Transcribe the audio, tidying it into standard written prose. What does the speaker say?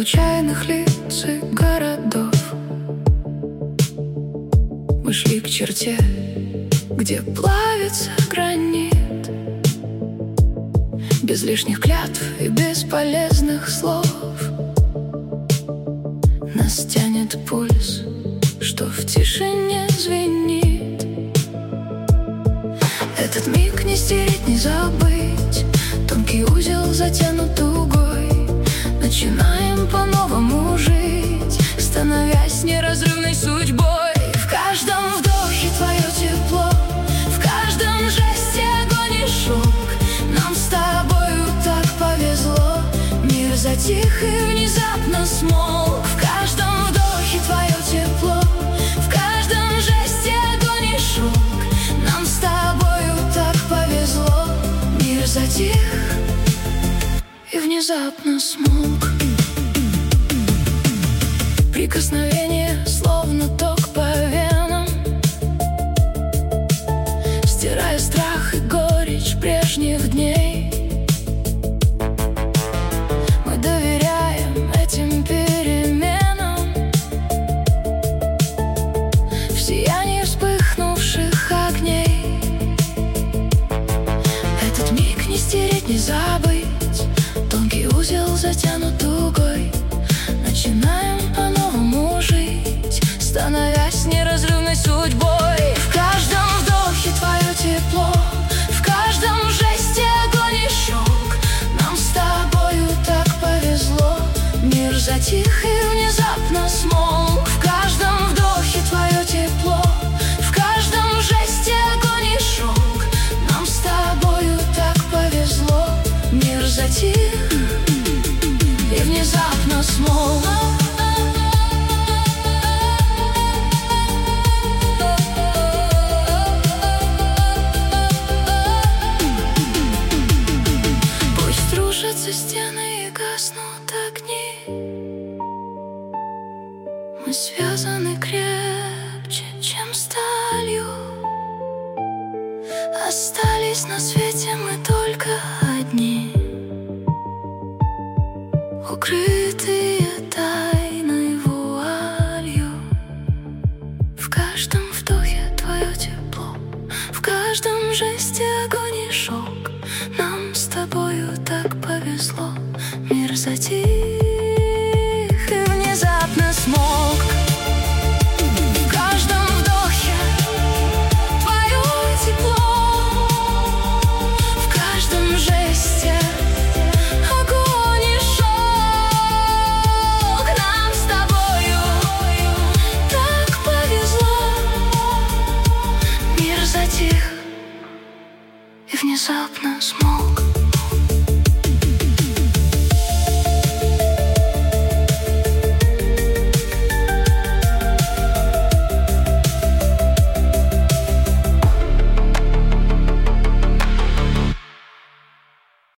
случайных лиц и городов. Мы шли к черте, где плавится гранит, без лишних клятв и бесполезных слов. Нас тянет пульс, что в тишине звенит. Этот миг не стереть, не забыть. Тонкий узел затянут тугой. Начинаем по-новому жить, становясь неразрывной судьбой. В каждом вдохе твое тепло, в каждом жесте огонь и шок. Нам с тобою так повезло. Мир затих и внезапно смолк. В каждом вдохе твое тепло, в каждом жесте огонь и шок. Нам с тобою так повезло. Мир затих и внезапно смолк. Прикосновение, словно ток по венам, стирая страх и горечь прежних дней. Мы доверяем этим переменам в сиянии вспыхнувших огней. Этот миг не стереть, не забыть. Тонкий узел затянут тугой. Начинаем по-новому жить, становясь неразрывной судьбой. В каждом вдохе твое тепло, в каждом жесте огонь и шок. Нам с тобою так повезло. Мир затих и внезапно смолк. В каждом вдохе твое тепло, в каждом жесте огонь и шок. Нам с тобою так повезло. Мир затих и внезапно смолк. Пусть рушатся стены и гаснут огни, мы связаны крепче, чем сталью. Остались на свете мы